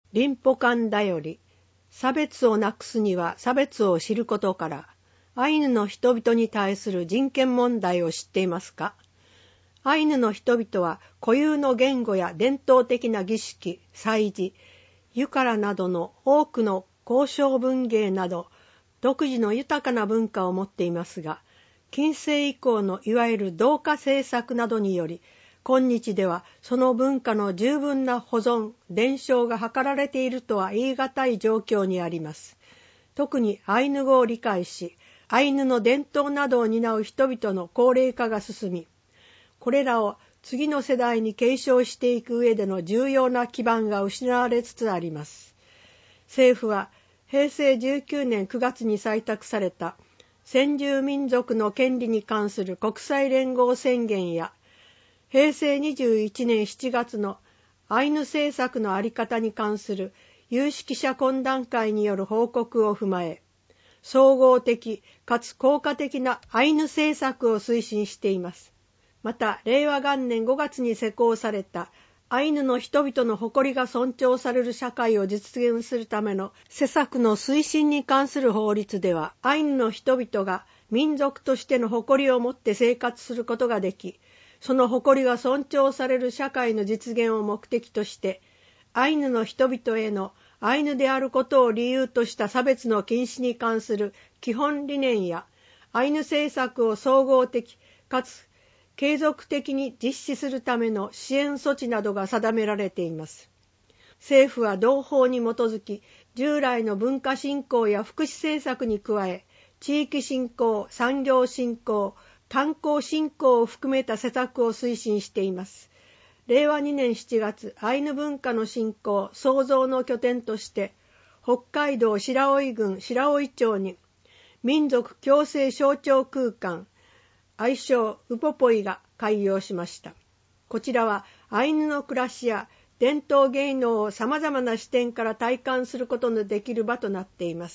林保館だより、差別をなくすには差別を知ることから、アイヌの人々に対する人権問題を知っていますか？アイヌの人々は固有の言語や伝統的な儀式、祭事、ユカラなどの多くの交渉文芸など独自の豊かな文化を持っていますが、近世以降のいわゆる同化政策などにより、今日ではその文化の十分な保存、伝承が図られているとは言い難い状況にあります。特にアイヌ語を理解し、アイヌの伝統などを担う人々の高齢化が進み、これらを次の世代に継承していく上での重要な基盤が失われつつあります。政府は平成19年9月に採択された先住民族の権利に関する国際連合宣言や平成21年7月のアイヌ政策の在り方に関する有識者懇談会による報告を踏まえ、総合的かつ効果的なアイヌ政策を推進しています。また、令和元年5月に施行されたアイヌの人々の誇りが尊重される社会を実現するための施策の推進に関する法律では、アイヌの人々が民族としての誇りを持って生活することができ、その誇りが尊重される社会の実現を目的として、アイヌの人々へのアイヌであることを理由とした差別の禁止に関する基本理念や、アイヌ政策を総合的かつ継続的に実施するための支援措置などが定められています。政府は同法に基づき、従来の文化振興や福祉政策に加え、地域振興、産業振興、観光振興を含めた施策を推進しています。令和2年7月、アイヌ文化の振興、創造の拠点として、北海道白老郡白老町に、民族共生象徴空間、愛称ウポポイが開業しました。こちらはアイヌの暮らしや伝統芸能をさまざまな視点から体感することのできる場となっています。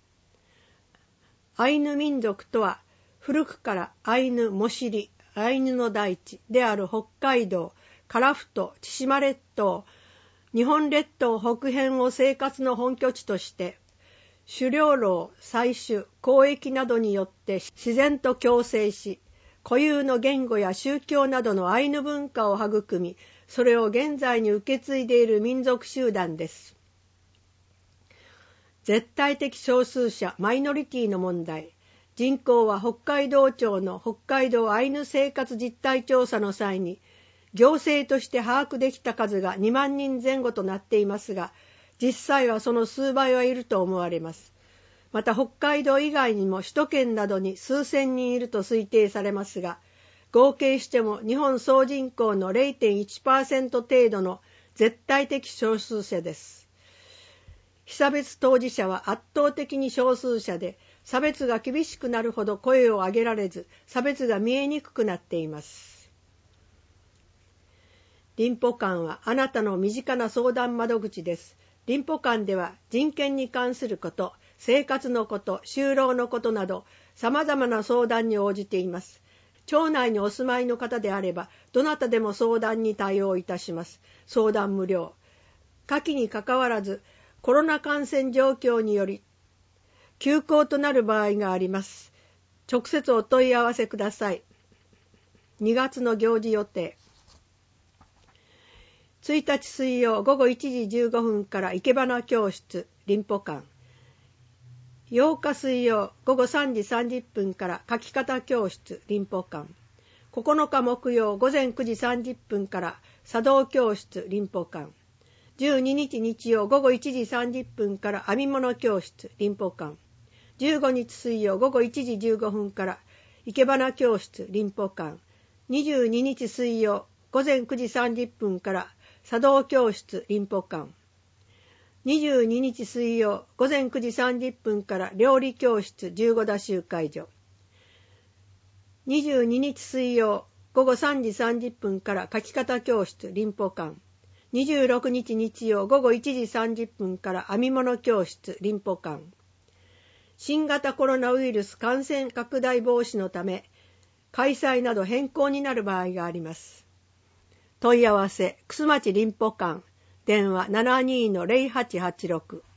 アイヌ民族とは古くからアイヌモシリ、アイヌの大地である北海道、樺太、千島列島、日本列島北辺を生活の本拠地として、狩猟労、採取、交易などによって自然と共生し、固有の言語や宗教などのアイヌ文化を育み、それを現在に受け継いでいる民族集団です。絶対的少数者、マイノリティの問題。人口は北海道庁の北海道アイヌ生活実態調査の際に、行政として把握できた数が2万人前後となっていますが、実際はその数倍はいると思われます。また北海道以外にも首都圏などに数千人いると推定されますが、合計しても日本総人口の 0.1% 程度の絶対的少数者です。被差別当事者は圧倒的に少数者で、差別が厳しくなるほど声を上げられず、差別が見えにくくなっています。林保館はあなたの身近な相談窓口です。林保館では人権に関すること、生活のこと、就労のことなど、様々な相談に応じています。町内にお住まいの方であれば、どなたでも相談に対応いたします。相談無料。下記にかかわらず、コロナ感染状況により、休校となる場合があります。直接お問い合わせください。2月の行事予定。1日水曜午後1時15分から生け花教室林保館。8日水曜午後3時30分から書き方教室林保館。9日木曜午前9時30分から茶道教室林保館。12日日曜午後1時30分から編み物教室林保館。15日水曜午後1時15分から生け花教室林保館。22日水曜午前9時30分から茶道教室林保館。22日水曜午前9時30分から料理教室15田集会所。22日水曜午後3時30分から書き方教室林保館。26日日曜午後1時30分から編み物教室林保館。新型コロナウイルス感染拡大防止のため、開催など変更になる場合があります。問い合わせ、楠町林保館電話72-0886